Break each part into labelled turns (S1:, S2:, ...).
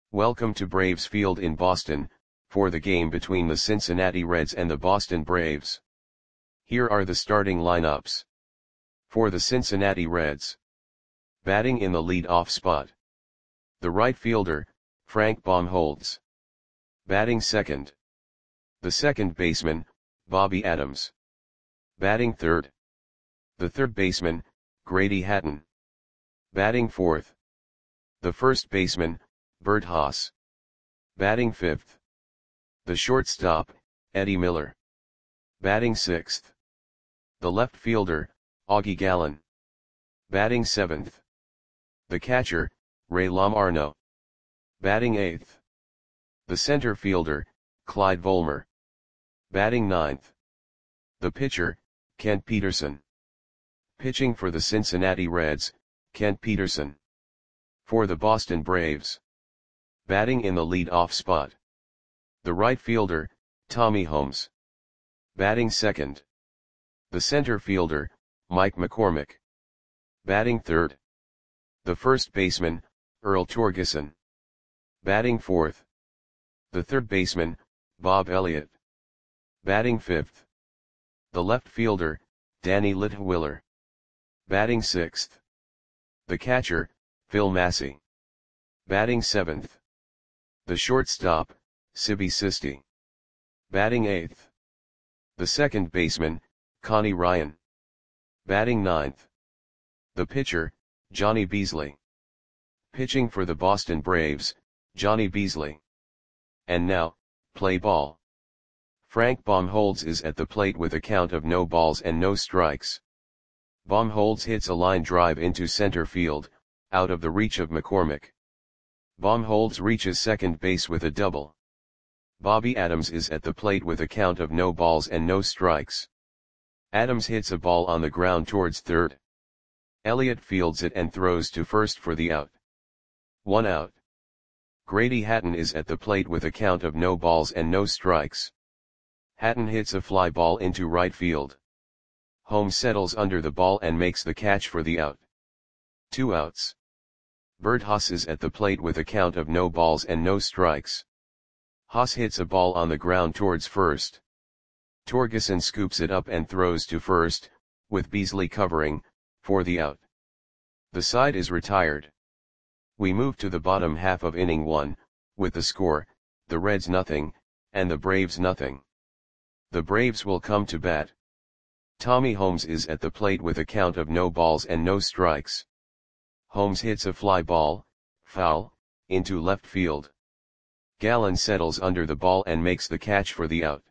S1: Welcome to Braves Field in Boston, for the game between the Cincinnati Reds and the Boston Braves. Here are the starting lineups. For the Cincinnati Reds. Batting in the lead-off spot. The right fielder, Frank Baumholtz. Batting second. The second baseman, Bobby Adams. Batting third. The third baseman, Grady Hatton. Batting fourth. The first baseman, Bert Haas. Batting fifth. The shortstop, Eddie Miller. Batting sixth. The left fielder, Augie Gallen. Batting seventh. The catcher, Ray Lamarno. Batting eighth. The center fielder, Clyde Volmer. Batting ninth. The pitcher, Kent Peterson. Pitching for the Cincinnati Reds, Kent Peterson. For the Boston Braves. Batting in the lead-off spot. The right fielder, Tommy Holmes. Batting second. The center fielder, Mike McCormick. Batting third. The first baseman, Earl Torgeson. Batting fourth. The third baseman, Bob Elliott. Batting fifth. The left fielder, Danny Litwiller. Batting sixth. The catcher, Phil Massey. Batting seventh. The shortstop, Sibby Sisti. Batting eighth. The second baseman, Connie Ryan. Batting ninth. The pitcher, Johnny Beasley. Pitching for the Boston Braves, Johnny Beasley. And now, play ball. Frank Baumholtz is at the plate with a count of no balls and no strikes. Baumholtz hits a line drive into center field, out of the reach of McCormick. Baumholtz reaches second base with a double. Bobby Adams is at the plate with a count of no balls and no strikes. Adams hits a ball on the ground towards third. Elliott fields it and throws to first for the out. 1 out. Grady Hatton is at the plate with a count of no balls and no strikes. Hatton hits a fly ball into right field. Holmes settles under the ball and makes the catch for the out. 2 outs. Bert Haas is at the plate with a count of no balls and no strikes. Haas hits a ball on the ground towards first. Torgeson scoops it up and throws to first, with Beasley covering, for the out. The side is retired. We move to the bottom half of inning 1, with the score, the Reds nothing, and the Braves nothing. The Braves will come to bat. Tommy Holmes is at the plate with a count of no balls and no strikes. Holmes hits a fly ball, foul, into left field. Gallen settles under the ball and makes the catch for the out.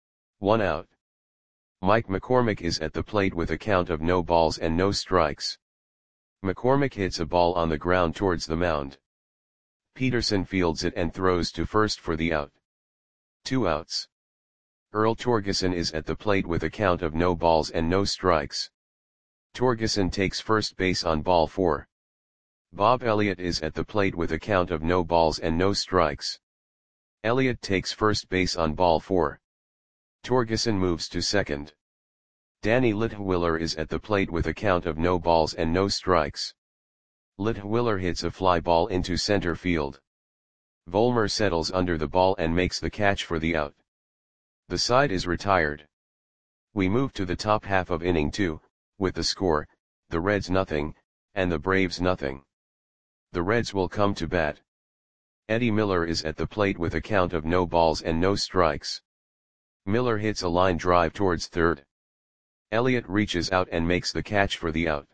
S1: 1 out. Mike McCormick is at the plate with a count of no balls and no strikes. McCormick hits a ball on the ground towards the mound. Peterson fields it and throws to first for the out. 2 outs. Earl Torgeson is at the plate with a count of no balls and no strikes. Torgeson takes first base on ball 4. Bob Elliott is at the plate with a count of no balls and no strikes. Elliott takes first base on ball 4. Torgeson moves to second. Danny Litwiller is at the plate with a count of no balls and no strikes. Litwiller hits a fly ball into center field. Volmer settles under the ball and makes the catch for the out. The side is retired. We move to the top half of inning 2, with the score, the Reds nothing, and the Braves nothing. The Reds will come to bat. Eddie Miller is at the plate with a count of no balls and no strikes. Miller hits a line drive towards third. Elliott reaches out and makes the catch for the out.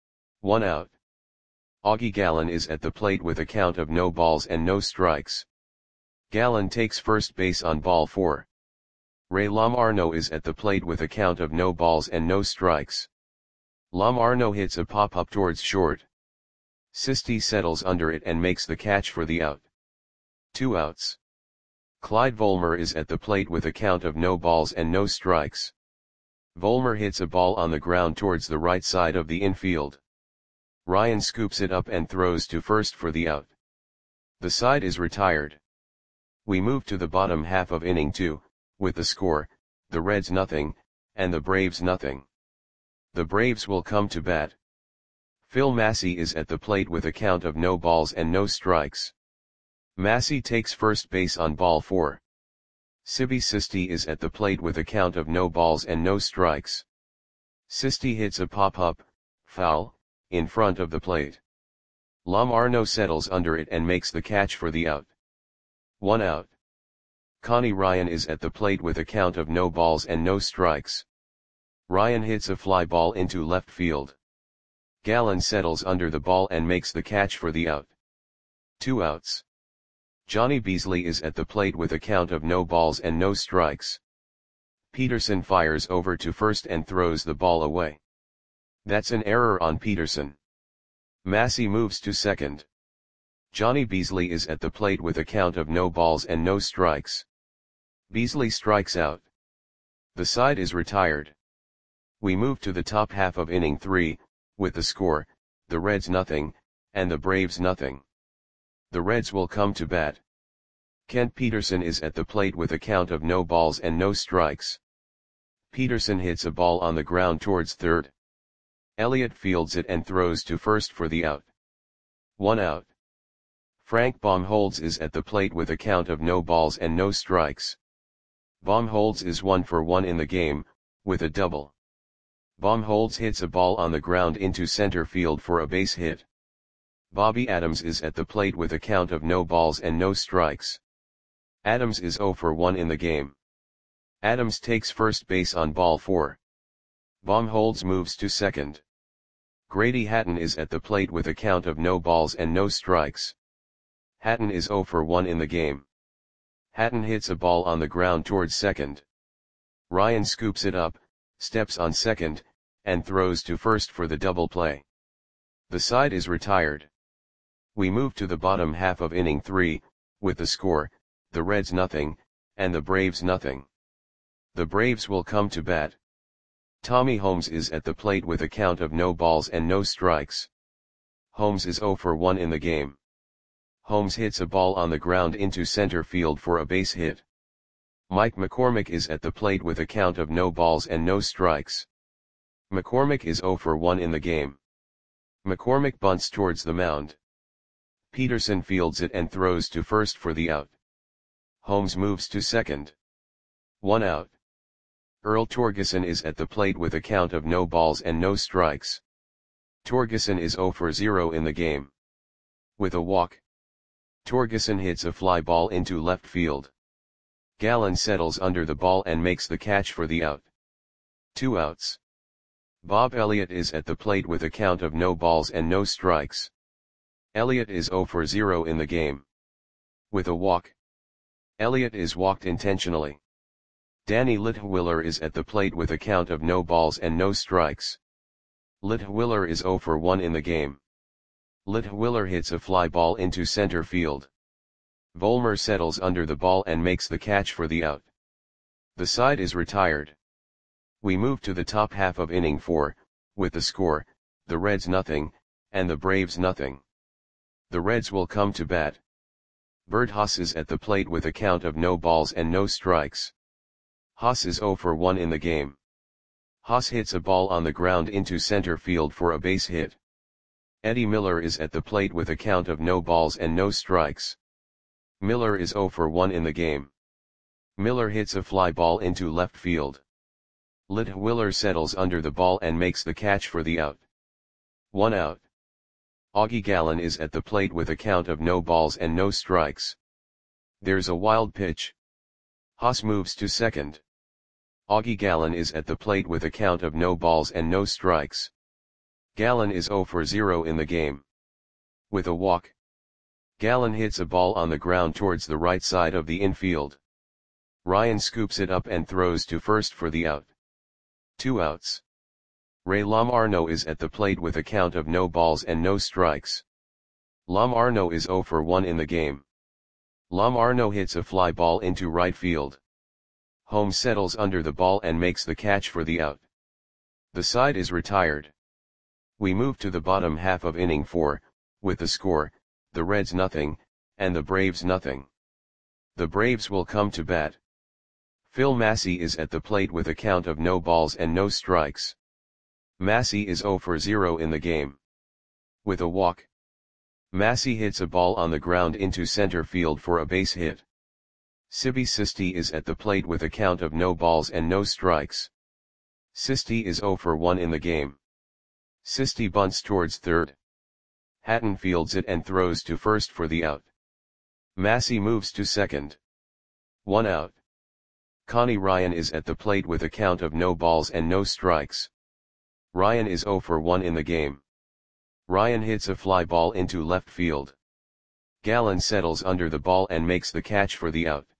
S1: 1 out. Augie Gallen is at the plate with a count of no balls and no strikes. Gallen takes first base on ball 4. Ray Lamarno is at the plate with a count of no balls and no strikes. Lamarno hits a pop-up towards short. Sisti settles under it and makes the catch for the out. 2 outs. Clyde Volmer is at the plate with a count of no balls and no strikes. Volmer hits a ball on the ground towards the right side of the infield. Ryan scoops it up and throws to first for the out. The side is retired. We move to the bottom half of inning 2, with the score, the Reds nothing, and the Braves nothing. The Braves will come to bat. Phil Massey is at the plate with a count of no balls and no strikes. Massey takes first base on ball 4. Sibi Sisti is at the plate with a count of no balls and no strikes. Sisti hits a pop-up, foul, in front of the plate. Lam Arno settles under it and makes the catch for the out. 1 out. Connie Ryan is at the plate with a count of no balls and no strikes. Ryan hits a fly ball into left field. Gallen settles under the ball and makes the catch for the out. 2 outs. Johnny Beasley is at the plate with a count of no balls and no strikes. Peterson fires over to first and throws the ball away. That's an error on Peterson. Massey moves to second. Johnny Beasley is at the plate with a count of no balls and no strikes. Beasley strikes out. The side is retired. We move to the top half of inning 3, with the score, the Reds nothing, and the Braves nothing. The Reds will come to bat. Kent Peterson is at the plate with a count of no balls and no strikes. Peterson hits a ball on the ground towards third. Elliott fields it and throws to first for the out. 1 out. Frank Baumholtz is at the plate with a count of no balls and no strikes. Baumholtz is 1 for 1 in the game, with a double. Baumholtz hits a ball on the ground into center field for a base hit. Bobby Adams is at the plate with a count of no balls and no strikes. Adams is 0 for 1 in the game. Adams takes first base on ball 4. Baumholtz moves to second. Grady Hatton is at the plate with a count of no balls and no strikes. Hatton is 0 for 1 in the game. Hatton hits a ball on the ground towards second. Ryan scoops it up, steps on second, and throws to first for the double play. The side is retired. We move to the bottom half of inning 3, with the score, the Reds nothing, and the Braves nothing. The Braves will come to bat. Tommy Holmes is at the plate with a count of no balls and no strikes. Holmes is 0 for 1 in the game. Holmes hits a ball on the ground into center field for a base hit. Mike McCormick is at the plate with a count of no balls and no strikes. McCormick is 0 for 1 in the game. McCormick bunts towards the mound. Peterson fields it and throws to first for the out. Holmes moves to second. 1 out. Earl Torgeson is at the plate with a count of no balls and no strikes. Torgeson is 0 for 0 in the game. With a walk. Torgeson hits a fly ball into left field. Gallen settles under the ball and makes the catch for the out. 2 outs. Bob Elliott is at the plate with a count of no balls and no strikes. Elliott is 0 for 0 in the game. With a walk. Elliott is walked intentionally. Danny Litwiller is at the plate with a count of no balls and no strikes. Litwiller is 0 for 1 in the game. Litwiller hits a fly ball into center field. Vollmer settles under the ball and makes the catch for the out. The side is retired. We move to the top half of inning 4, with the score, the Reds nothing, and the Braves nothing. The Reds will come to bat. Bert Haas is at the plate with a count of no balls and no strikes. Haas is 0 for 1 in the game. Haas hits a ball on the ground into center field for a base hit. Eddie Miller is at the plate with a count of no balls and no strikes. Miller is 0 for 1 in the game. Miller hits a fly ball into left field. Litwiller settles under the ball and makes the catch for the out. 1 out. Augie Gallen is at the plate with a count of no balls and no strikes. There's a wild pitch. Haas moves to second. Augie Gallen is at the plate with a count of no balls and no strikes. Gallen is 0 for 0 in the game. With a walk. Gallen hits a ball on the ground towards the right side of the infield. Ryan scoops it up and throws to first for the out. 2 outs. Ray Lamarno is at the plate with a count of no balls and no strikes. Lamarno is 0 for 1 in the game. Lamarno hits a fly ball into right field. Holmes settles under the ball and makes the catch for the out. The side is retired. We move to the bottom half of inning 4, with the score, the Reds nothing, and the Braves nothing. The Braves will come to bat. Phil Massey is at the plate with a count of no balls and no strikes. Massey is 0 for 0 in the game. With a walk. Massey hits a ball on the ground into center field for a base hit. Sibi Sisti is at the plate with a count of no balls and no strikes. Sisti is 0 for 1 in the game. Sisti bunts towards third. Hatton fields it and throws to first for the out. Massey moves to second. 1 out. Connie Ryan is at the plate with a count of no balls and no strikes. Ryan is 0 for 1 in the game. Ryan hits a fly ball into left field. Gallen settles under the ball and makes the catch for the out.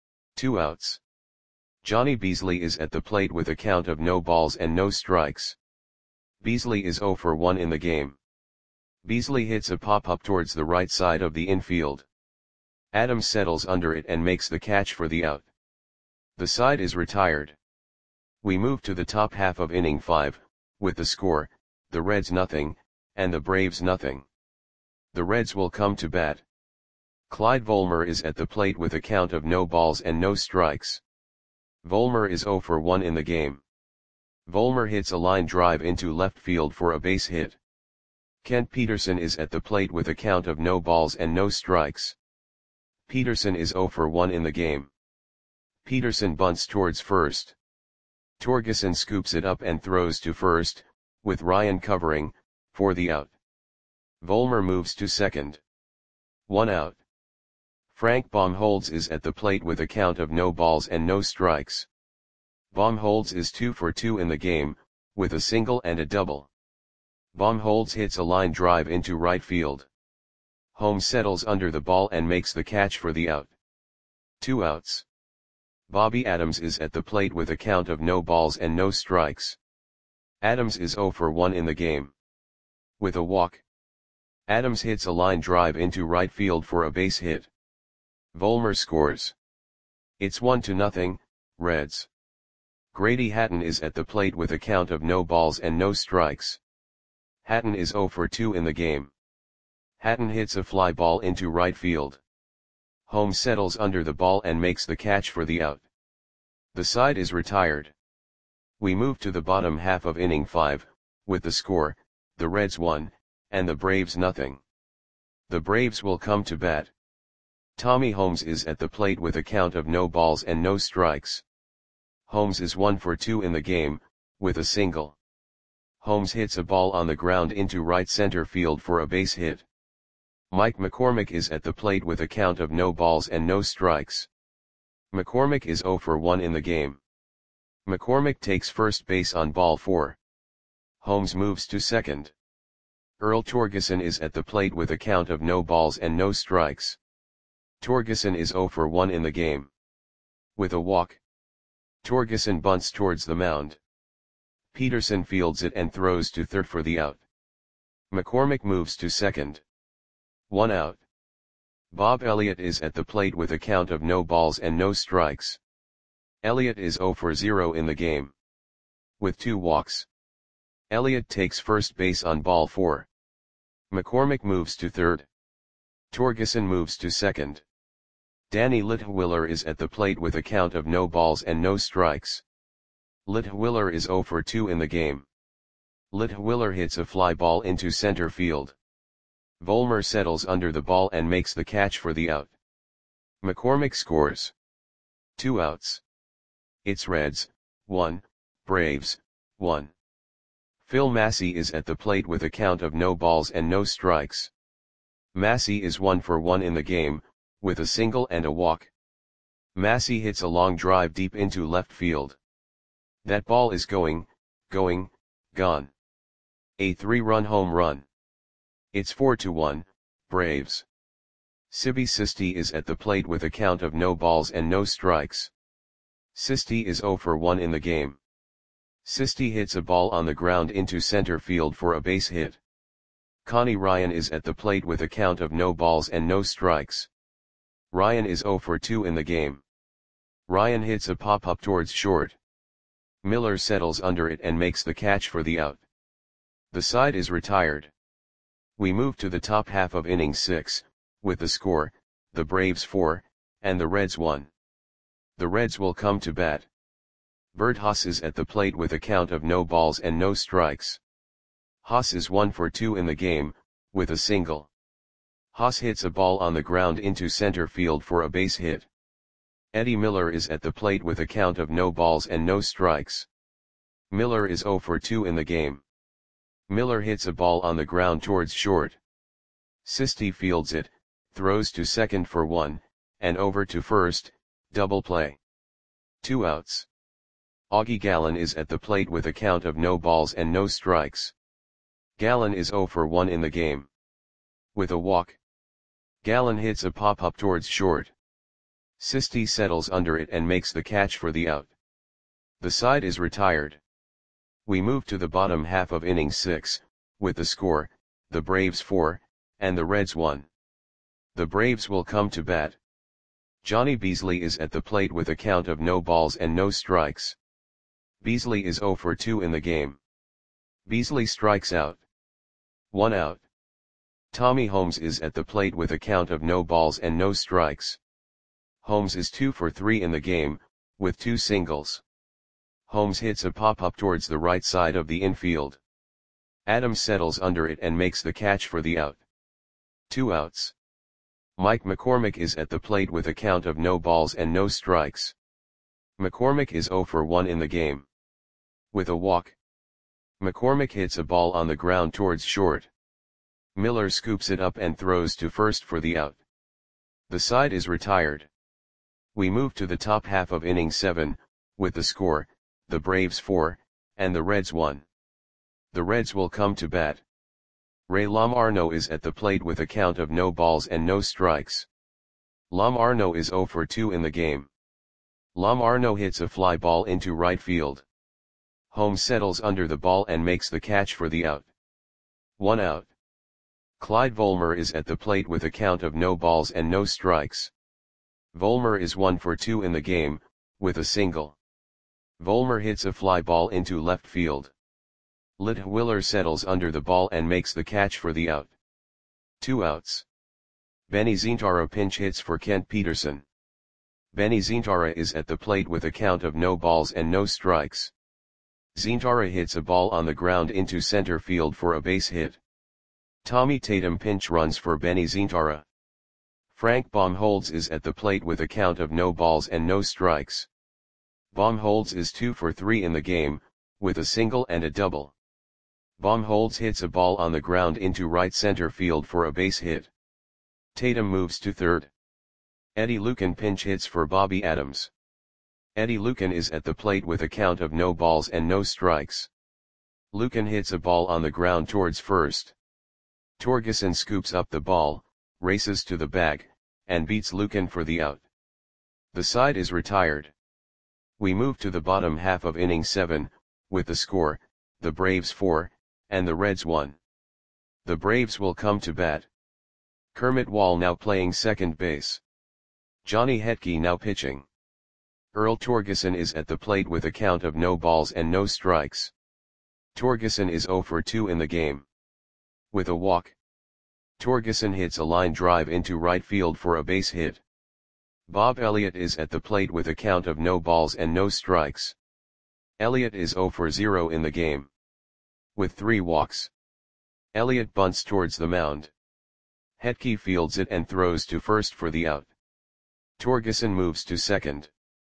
S1: 2 outs. Johnny Beasley is at the plate with a count of no balls and no strikes. Beasley is 0 for 1 in the game. Beasley hits a pop-up towards the right side of the infield. Adams settles under it and makes the catch for the out. The side is retired. We move to the top half of inning 5, with the score, the Reds 0, and the Braves 0. The Reds will come to bat. Clyde Volmer is at the plate with a count of no balls and no strikes. Volmer is 0 for 1 in the game. Volmer hits a line drive into left field for a base hit. Kent Peterson is at the plate with a count of no balls and no strikes. Peterson is 0 for 1 in the game. Peterson bunts towards first. Torgeson scoops it up and throws to first, with Ryan covering, for the out. Volmer moves to second. 1 out. Frank Baumholtz is at the plate with a count of no balls and no strikes. Baumholtz is 2 for 2 in the game, with a single and a double. Baumholtz hits a line drive into right field. Holmes settles under the ball and makes the catch for the out. 2 outs. Bobby Adams is at the plate with a count of no balls and no strikes. Adams is 0 for 1 in the game. With a walk. Adams hits a line drive into right field for a base hit. Volmer scores. It's 1-0, Reds. Grady Hatton is at the plate with a count of no balls and no strikes. Hatton is 0 for 2 in the game. Hatton hits a fly ball into right field. Holmes settles under the ball and makes the catch for the out. The side is retired. We move to the bottom half of inning 5, with the score, the Reds 1, and the Braves 0. The Braves will come to bat. Tommy Holmes is at the plate with a count of no balls and no strikes. Holmes is 1 for 2 in the game, with a single. Holmes hits a ball on the ground into right center field for a base hit. Mike McCormick is at the plate with a count of no balls and no strikes. McCormick is 0 for 1 in the game. McCormick takes first base on ball 4. Holmes moves to second. Earl Torgeson is at the plate with a count of no balls and no strikes. Torgeson is 0 for 1 in the game. With a walk. Torgeson bunts towards the mound. Peterson fields it and throws to third for the out. McCormick moves to second. 1 out. Bob Elliott is at the plate with a count of no balls and no strikes. Elliott is 0 for 0 in the game. With 2 walks. Elliott takes first base on ball 4. McCormick moves to third. Torgeson moves to second. Danny Litwiller is at the plate with a count of no balls and no strikes. Litwiller is 0 for 2 in the game. Litwiller hits a fly ball into center field. Volmer settles under the ball and makes the catch for the out. McCormick scores. 2 outs. It's Reds, 1, Braves, 1. Phil Massey is at the plate with a count of no balls and no strikes. Massey is 1 for 1 in the game, with a single and a walk. Massey hits a long drive deep into left field. That ball is gone. A 3-run home run. It's 4-1, Braves. Sibi Sisti is at the plate with a count of no balls and no strikes. Sisti is 0 for 1 in the game. Sisti hits a ball on the ground into center field for a base hit. Connie Ryan is at the plate with a count of no balls and no strikes. Ryan is 0 for 2 in the game. Ryan hits a pop-up towards short. Miller settles under it and makes the catch for the out. The side is retired. We move to the top half of inning 6, with the score, the Braves 4, and the Reds 1. The Reds will come to bat. Bert Haas is at the plate with a count of no balls and no strikes. Haas is 1 for 2 in the game, with a single. Haas hits a ball on the ground into center field for a base hit. Eddie Miller is at the plate with a count of no balls and no strikes. Miller is 0 for 2 in the game. Miller hits a ball on the ground towards short. Sisti fields it, throws to second for 1, and over to first, double play. 2 outs. Augie Gallen is at the plate with a count of no balls and no strikes. Gallen is 0 for 1 in the game. With a walk, Gallen hits a pop-up towards short. Sisti settles under it and makes the catch for the out. The side is retired. We move to the bottom half of inning 6, with the score, the Braves 4, and the Reds 1. The Braves will come to bat. Johnny Beasley is at the plate with a count of no balls and no strikes. Beasley is 0 for 2 in the game. Beasley strikes out. 1 out. Tommy Holmes is at the plate with a count of no balls and no strikes. Holmes is 2 for 3 in the game, with 2 singles. Holmes hits a pop-up towards the right side of the infield. Adams settles under it and makes the catch for the out. 2 outs. Mike McCormick is at the plate with a count of no balls and no strikes. McCormick is 0 for 1 in the game. With a walk, McCormick hits a ball on the ground towards short. Miller scoops it up and throws to first for the out. The side is retired. We move to the top half of inning 7, with the score, the Braves 4, and the Reds 1. The Reds will come to bat. Ray Lamarno is at the plate with a count of no balls and no strikes. Lamarno is 0 for 2 in the game. Lamarno hits a fly ball into right field. Holmes settles under the ball and makes the catch for the out. 1 out. Clyde Volmer is at the plate with a count of no balls and no strikes. Volmer is 1 for 2 in the game, with a single. Volmer hits a fly ball into left field. Litwiler settles under the ball and makes the catch for the out. 2 outs. Benny Zintara pinch hits for Kent Peterson. Benny Zintara is at the plate with a count of no balls and no strikes. Zintara hits a ball on the ground into center field for a base hit. Tommy Tatum pinch runs for Benny Zintara. Frank Baumholtz is at the plate with a count of no balls and no strikes. Baumholtz is 2 for 3 in the game, with a single and a double. Baumholtz hits a ball on the ground into right center field for a base hit. Tatum moves to third. Eddie Lucan pinch hits for Bobby Adams. Eddie Lucan is at the plate with a count of no balls and no strikes. Lucan hits a ball on the ground towards first. Torgeson scoops up the ball, races to the bag, and beats Lucan for the out. The side is retired. We move to the bottom half of inning 7, with the score, the Braves 4, and the Reds 1. The Braves will come to bat. Kermit Wall now playing second base. Johnny Hetke now pitching. Earl Torgeson is at the plate with a count of no balls and no strikes. Torgeson is 0 for 2 in the game. With a walk, Torgeson hits a line drive into right field for a base hit. Bob Elliott is at the plate with a count of no balls and no strikes. Elliott is 0 for 0 in the game. With 3 walks, Elliott bunts towards the mound. Hetke fields it and throws to first for the out. Torgeson moves to second.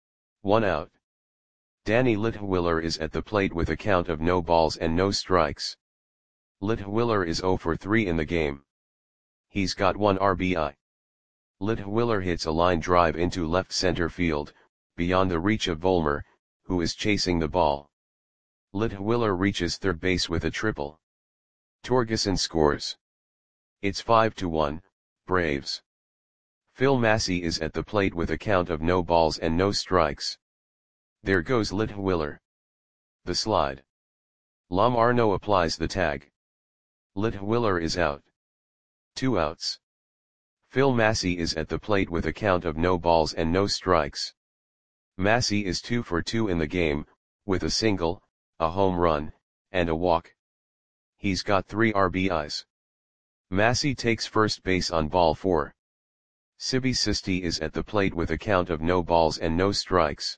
S1: 1 out. Danny Litwiler is at the plate with a count of no balls and no strikes. Litwiler is 0 for 3 in the game. He's got 1 RBI. Litwiler hits a line drive into left center field, beyond the reach of Volmer, who is chasing the ball. Litwiler reaches third base with a triple. Torgeson scores. It's 5-1, Braves. Phil Massey is at the plate with a count of no balls and no strikes. There goes Litwiler. The slide. Lamarno applies the tag. Litwiler is out. 2 outs. Phil Massey is at the plate with a count of no balls and no strikes. Massey is 2 for 2 in the game, with a single, a home run, and a walk. He's got 3 RBIs. Massey takes first base on ball 4. Sibi Sisti is at the plate with a count of no balls and no strikes.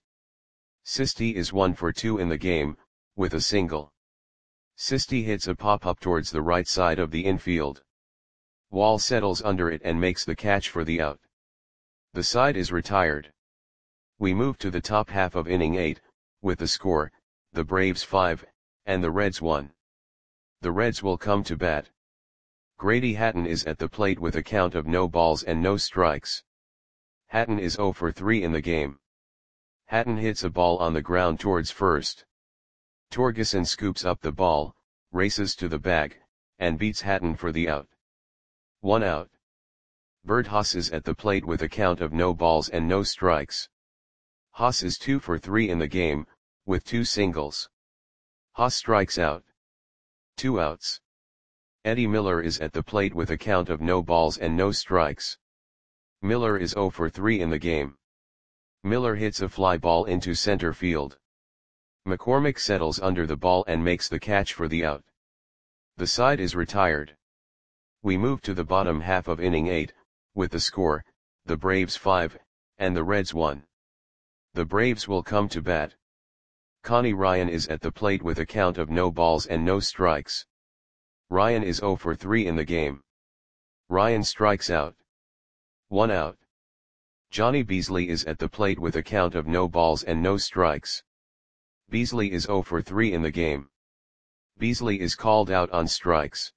S1: Sisti is 1 for 2 in the game, with a single. Sisti hits a pop-up towards the right side of the infield. Wall settles under it and makes the catch for the out. The side is retired. We move to the top half of inning 8, with the score, the Braves 5, and the Reds 1. The Reds will come to bat. Grady Hatton is at the plate with a count of no balls and no strikes. Hatton is 0 for 3 in the game. Hatton hits a ball on the ground towards first. Torgeson scoops up the ball, races to the bag, and beats Hatton for the out. 1 out. Bert Haas is at the plate with a count of no balls and no strikes. Haas is 2 for 3 in the game, with 2 singles. Haas strikes out. 2 outs. Eddie Miller is at the plate with a count of no balls and no strikes. Miller is 0 for 3 in the game. Miller hits a fly ball into center field. McCormick settles under the ball and makes the catch for the out. The side is retired. We move to the bottom half of inning 8, with the score, the Braves 5, and the Reds 1. The Braves will come to bat. Connie Ryan is at the plate with a count of no balls and no strikes. Ryan is 0 for 3 in the game. Ryan strikes out. 1 out. Johnny Beasley is at the plate with a count of no balls and no strikes. Beasley is 0 for 3 in the game. Beasley is called out on strikes.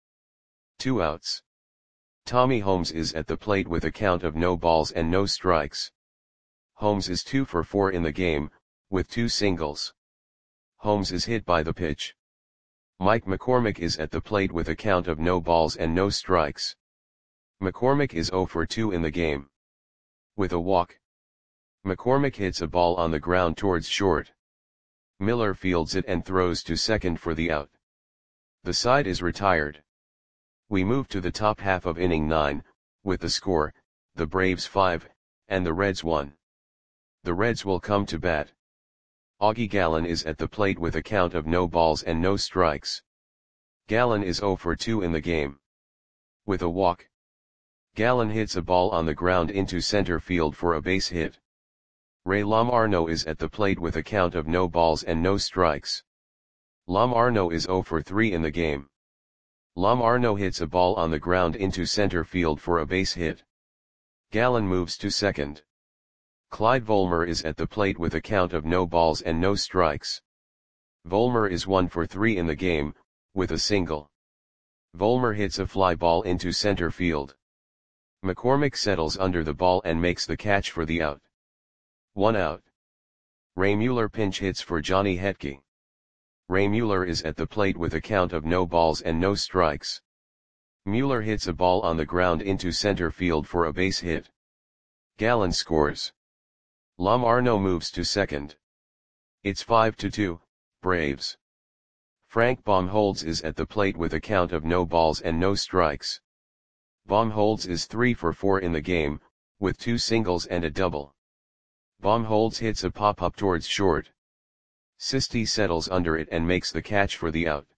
S1: 2 outs. Tommy Holmes is at the plate with a count of no balls and no strikes. Holmes is 2 for 4 in the game, with 2 singles. Holmes is hit by the pitch. Mike McCormick is at the plate with a count of no balls and no strikes. McCormick is 0 for 2 in the game. With a walk. McCormick hits a ball on the ground towards short. Miller fields it and throws to second for the out. The side is retired. We move to the top half of inning 9, with the score, the Braves 5, and the Reds 1. The Reds will come to bat. Augie Gallen is at the plate with a count of no balls and no strikes. Gallen is 0 for 2 in the game. With a walk. Gallen hits a ball on the ground into center field for a base hit. Ray Lamarno is at the plate with a count of no balls and no strikes. Lamarno is 0 for 3 in the game. Lamarno hits a ball on the ground into center field for a base hit. Gallen moves to second. Clyde Volmer is at the plate with a count of no balls and no strikes. Volmer is 1 for 3 in the game, with a single. Volmer hits a fly ball into center field. McCormick settles under the ball and makes the catch for the out. 1 out. Ray Mueller pinch hits for Johnny Hetke. Ray Mueller is at the plate with a count of no balls and no strikes. Mueller hits a ball on the ground into center field for a base hit. Gallen scores. Lamarno moves to second. It's 5-2, Braves. Frank Baumholtz is at the plate with a count of no balls and no strikes. Baumholtz is 3 for 4 in the game, with 2 singles and a double. Baumholtz hits a pop-up towards short. Sisti settles under it and makes the catch for the out.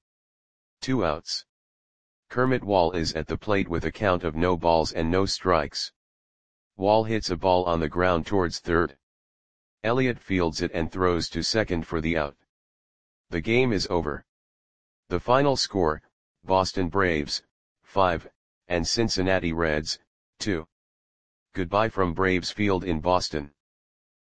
S1: 2 outs. Kermit Wall is at the plate with a count of no balls and no strikes. Wall hits a ball on the ground towards third. Elliott fields it and throws to second for the out. The game is over. The final score, Boston Braves, 5, and Cincinnati Reds, 2. Goodbye from Braves Field in Boston.